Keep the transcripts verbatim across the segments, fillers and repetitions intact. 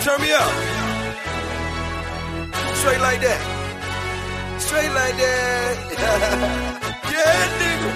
Turn me up. Straight like that. Straight like that. Yeah, nigga.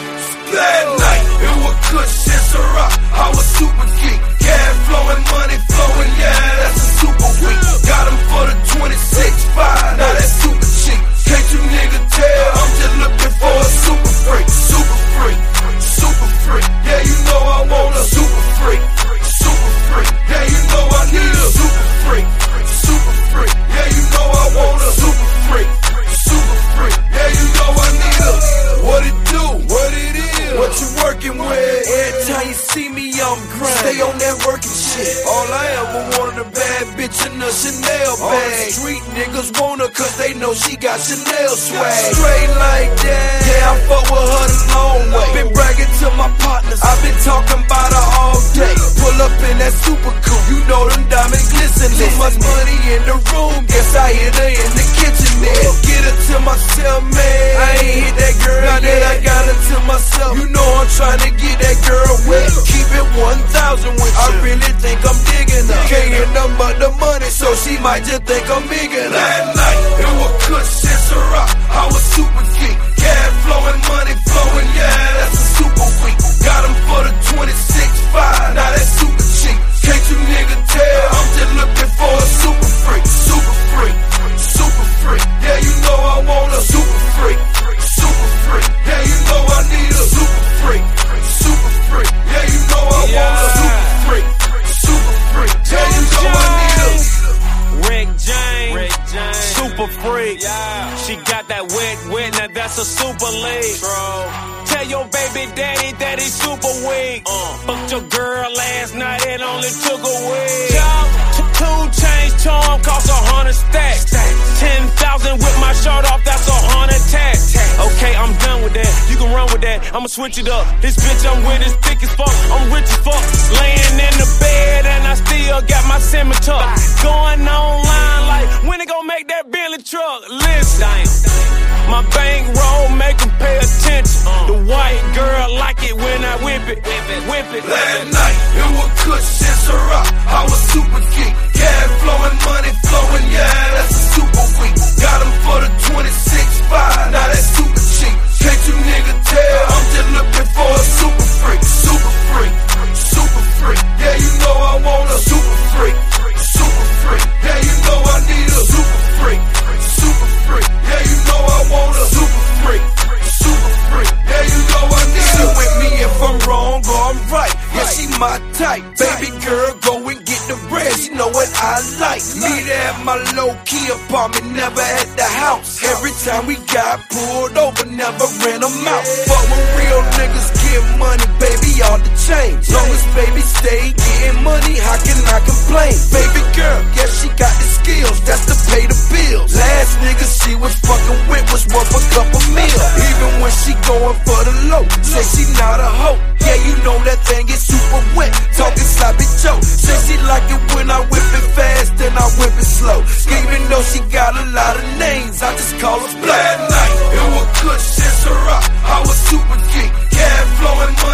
That night, it was Kush and Ciroc. I was super geek. Cash flowing, money flowing, yeah, that's a super week. Got him for the twenty-six five, now that's super cheap. Can't you nigga tell? I'm just looking for a super freak. Super freak. Super freak. Yeah, you know I want a super freak. Super freak. Yeah, you know I need a super freak. Super freak. Yeah, you know I want a super freak. Super freak. Yeah, you know I need a. What it do? What it is? What you working with? Every time you see me, I'm grinding. Stay on that working shit. All I ever wanted a bad bitch in a Chanel bag. All the street niggas want her cause they know she got Chanel swag. Straight like that. Yeah, I fuck with her the long way. Been bragging to my partners. I've been talking about her all day. Pull up in that super coupe. You know them diamonds glistening. Too much money in the room. Guess I hit her in the kitchen there. Get her to myself, man. I ain't hit that girl now yet. That I got her to myself. You know I'm trying to get that girl wet. Keep it one thousand with you. I really think I'm digging her. Can't hear nothing but the money, so she might just think I'm bigger. That night, it was Kush and Ciroc. I was super geek. Cash flowing, money flowing, yeah, that's a super week. Got him for the twenty-six five, now that's super cheap. Can't you nigga tell? I'm just looking for a super freak. Super freak. Super freak. Yeah, you know I want a super freak. Super freak. Yeah, you know I need a super freak. Super freak. Yeah, you know I want a super freak. Super freak. Yeah, you know I need a. Rick James, Rick James. super freak. Yeah. She got that wet, wet, now that's a super league. Bro. Tell your baby daddy that he's super weak. Uh. Fucked your girl last night, it only took a week. Two chains charm cost a hundred stacks. Ten thousand with my shirt off, that's a hundred tax. Okay, I'm done with that. You can run with that. I'ma switch it up. This bitch I'm with is thick as fuck. I'm rich as fuck. Laying in the bed and I still got my scimitar. Going online like when they gon' make that Bentley truck. Listen, my bankroll make them pay attention. The white girl like it when I whip it. Whip it. Last night, it was Kush and Ciroc. I was super geek. Cash flowing, money flowing, yeah, that's a super week. Got him for the twenty-six five, now that's super cheap. Can't you nigga tell? I'm just looking for a super freak. Super freak. Super freak. Yeah, you know I want a super freak. Super freak. Yeah, you know I need a super freak. Super freak. Yeah, you know I want a super freak. Super freak. Yeah, you know I need a. She with me if I'm wrong or I'm right. Yeah, she my type. Baby girl, go and get the bread. She know what I like. Meet her at my low-key apartment, never at the house. Every time we got pulled over, never ran them out. But when real niggas get money, baby, all the change. Long as baby stay getting money, how can I complain? Baby girl, yeah, she got the skills, that's to pay the bills. Last nigga she was fucking with was worth a couple mil. Even when she going for the low, say she not a hoe. Yeah, you know that thing is super wet, talking sloppy Joe. Say she like it when I whip it fast and I whip it slow. Even though she got a lot of names, I just call her Blood. That night, it was Kush and Ciroc. I was super geek. Cash flowing, money